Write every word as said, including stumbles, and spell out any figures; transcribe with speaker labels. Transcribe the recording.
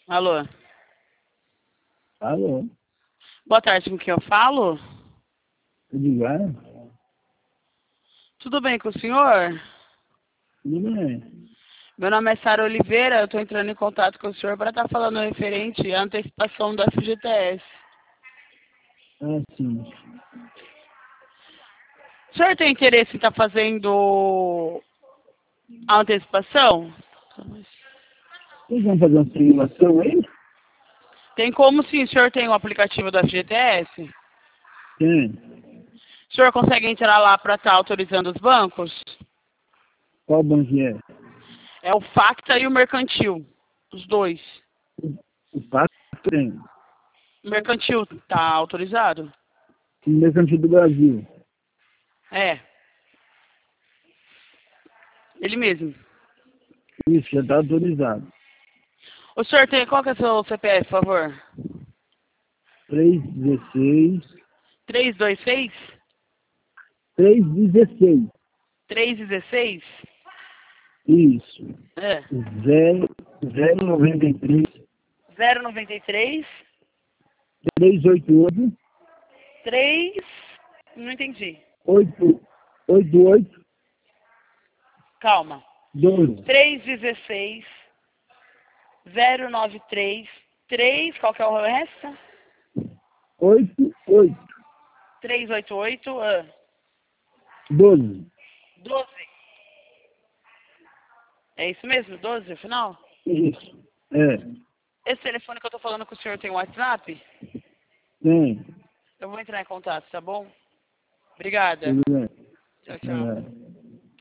Speaker 1: Alô?
Speaker 2: Alô?
Speaker 1: Boa tarde, com quem eu falo?
Speaker 2: Tudo bem?
Speaker 1: Tudo bem com o senhor?
Speaker 2: Tudo bem.
Speaker 1: Meu nome é Sara Oliveira, eu estou entrando em contato com o senhor para estar falando referente à antecipação do F G T S.
Speaker 2: Ah, sim.
Speaker 1: O senhor tem interesse em estar fazendo a antecipação?
Speaker 2: Vocês vão fazer uma simulação aí?
Speaker 1: Tem como sim, o senhor tem o aplicativo do F G T S?
Speaker 2: Tem.
Speaker 1: O senhor consegue entrar lá para estar autorizando os bancos?
Speaker 2: Qual banco é?
Speaker 1: É o Facta e o Mercantil, os dois.
Speaker 2: O Pacto tem.
Speaker 1: O Mercantil está autorizado?
Speaker 2: O Mercantil do Brasil.
Speaker 1: É. Ele mesmo.
Speaker 2: Isso, já está autorizado.
Speaker 1: O senhor tem, qual que é o seu C P F, por favor?
Speaker 2: três dezesseis.
Speaker 1: três dois seis?
Speaker 2: três dezesseis.
Speaker 1: três dezesseis?
Speaker 2: Isso.
Speaker 1: É.
Speaker 2: zero, zero noventa e três.
Speaker 1: zero noventa e três?
Speaker 2: trezentos e oitenta e oito.
Speaker 1: três... Não entendi.
Speaker 2: oito oitenta e oito.
Speaker 1: Calma.
Speaker 2: doze.
Speaker 1: três dezesseis, zero noventa e três, três, qual que é o resto?
Speaker 2: oitenta e oito.
Speaker 1: trezentos e oitenta e oito, ah,
Speaker 2: doze.
Speaker 1: doze. É isso mesmo? doze, o final?
Speaker 2: Isso. É.
Speaker 1: Esse telefone que eu tô falando com o senhor tem WhatsApp?
Speaker 2: Tem.
Speaker 1: Eu vou entrar em contato, tá bom? Obrigada.
Speaker 2: Tudo bem.
Speaker 1: Tchau, tchau.
Speaker 2: É.